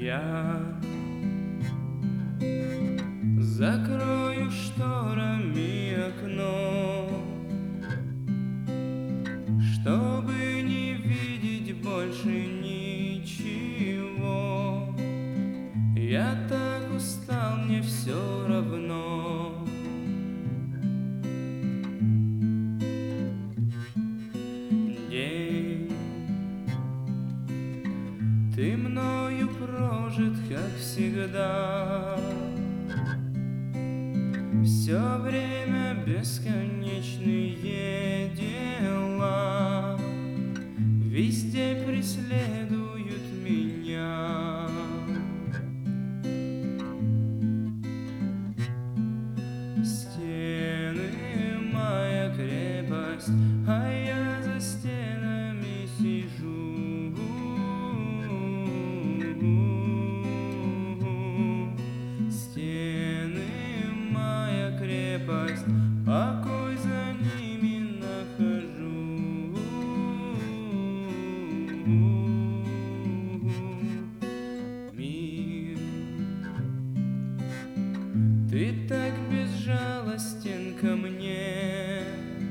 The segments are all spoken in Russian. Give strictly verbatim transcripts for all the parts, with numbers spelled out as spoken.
Я закрою шторами окно, чтобы не видеть больше ничего. Я так устал, мне все равно. День, ты мною прожит, как всегда. Все время бесконечные дела везде преследуют меня. Стены — моя крепость, а я за стенами сижу. Покой за ними нахожу. Мир, ты так безжалостен ко мне,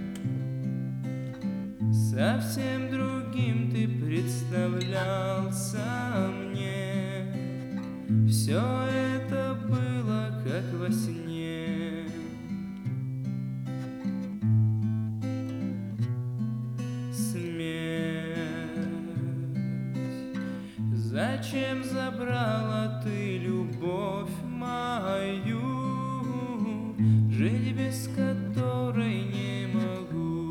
совсем другим ты представлялся мне. Все это было как во сне. Зачем забрала ты любовь мою, жить без которой не могу?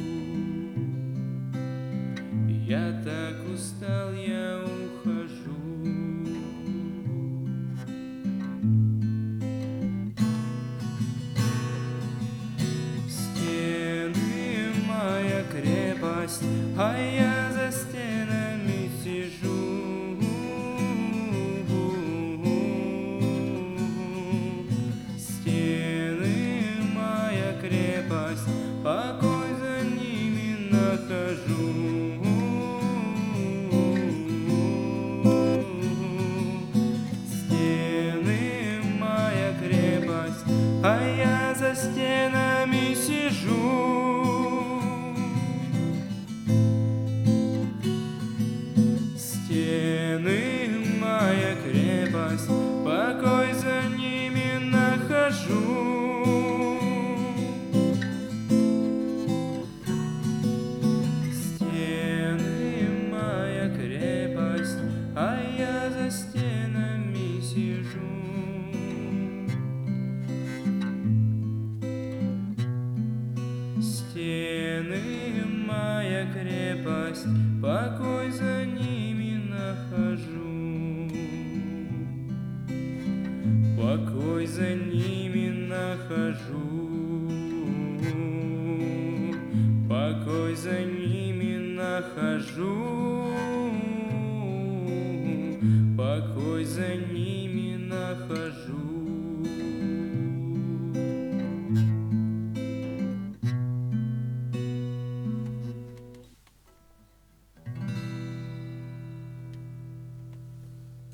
Я так устал, я ухожу. Стены — моя крепость, а я за стенами сижу. Покой за ними нахожу. Стены — моя крепость, а я за стенами сижу. Стены — моя крепость, покой за ними нахожу. А я за стенами сижу. Стены — моя крепость, покой за ними нахожу. Покой за ними нахожу. Покой за ними нахожу. Покой за ним.